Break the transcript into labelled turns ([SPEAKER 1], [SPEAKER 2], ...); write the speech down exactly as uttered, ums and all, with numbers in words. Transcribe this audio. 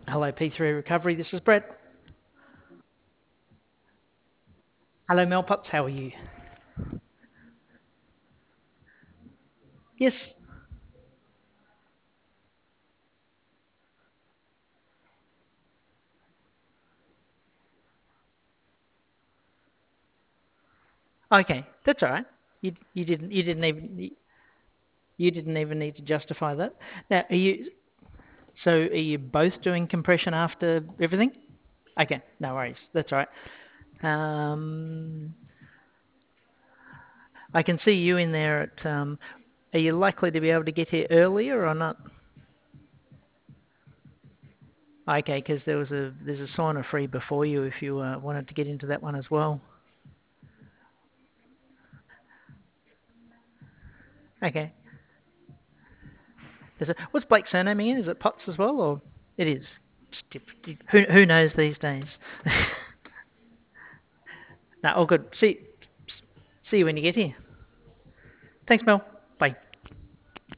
[SPEAKER 1] Hello, P three Recovery. This is Brett. Hello, Mel Pups. How are you? Yes. Okay, that's all right. You you didn't you didn't even you didn't even need to justify that. Now, are you so are you both doing compression after everything? Okay, no worries. That's all right. Um, I can see you in there at. Um, are you likely to be able to get here earlier or not? Okay, because there was a there's a sauna free before you if you uh, wanted to get into that one as well. Okay. Is it, what's Blake's surname again? Is it Potts as well, or it is? Who who knows these days? No, all good. See see you when you get here. Thanks, Mel. Bye.